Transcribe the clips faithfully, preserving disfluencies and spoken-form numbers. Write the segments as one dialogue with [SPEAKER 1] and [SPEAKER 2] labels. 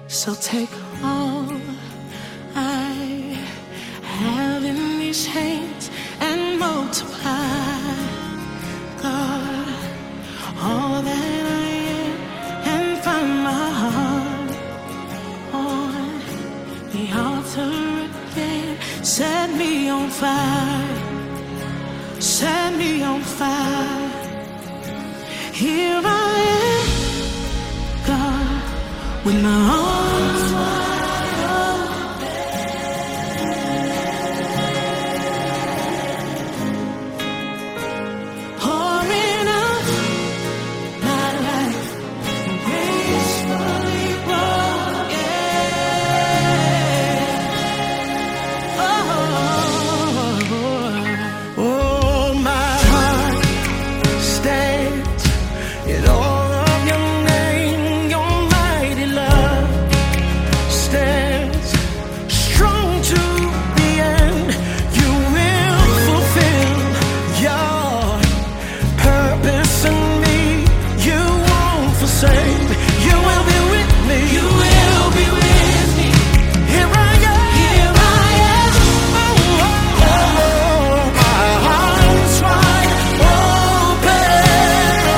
[SPEAKER 1] So take all I have in these hands and multiply, God, all that I am, and find my heart on the altar again. Set me on fire, set me on fire. Here I am, God, with my arms wide open, pouring out my life, gracefully broken. Oh, oh, my heart stands in all of your name. Your mighty love stands strong to the end. You will fulfill your purpose in me. You won't forsake me. You will be with me. You will be with me. Here I am. Here I am. Oh, oh, oh, my arms wide open.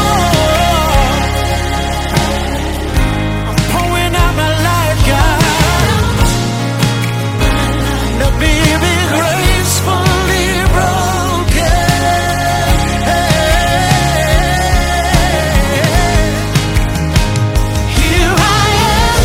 [SPEAKER 1] I'm pouring out my life, God. Now be me gracefully broken. Here I am,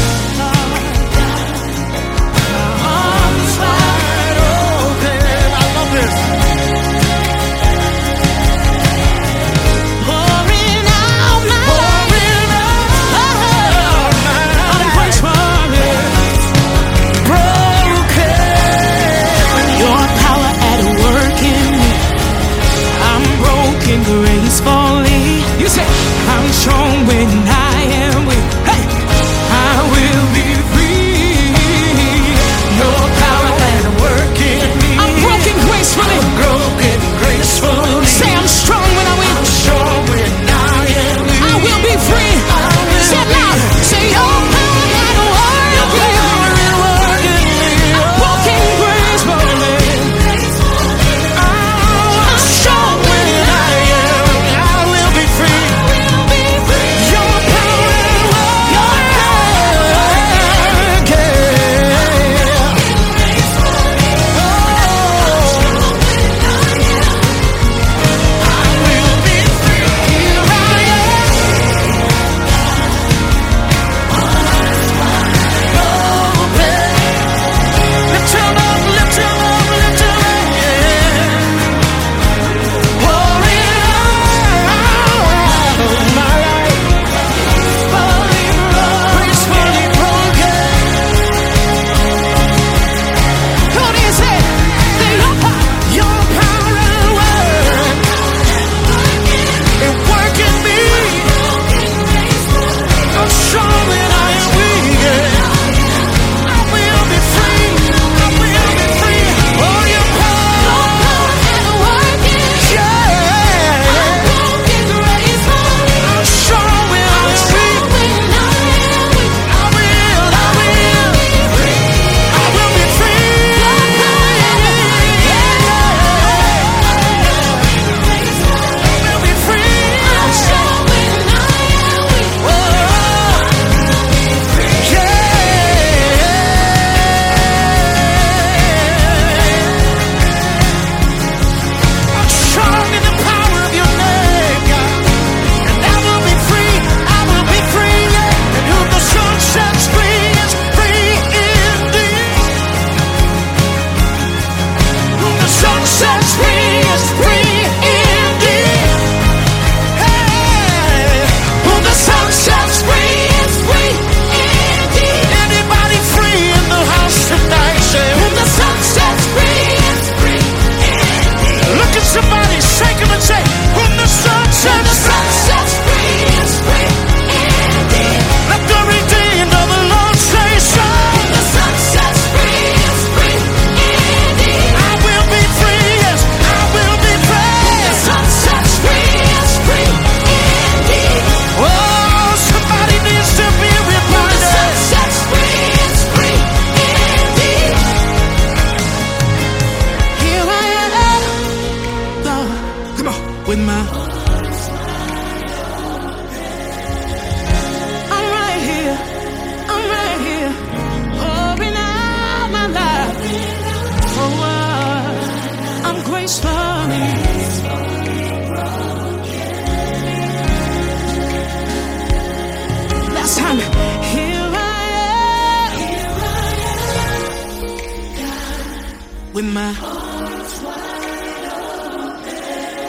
[SPEAKER 1] with my arms wide open.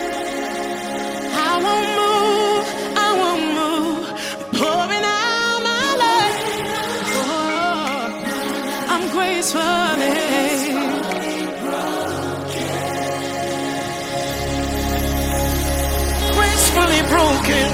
[SPEAKER 1] I won't move, I won't move, pouring out my life. Oh, I'm gracefully, gracefully broken.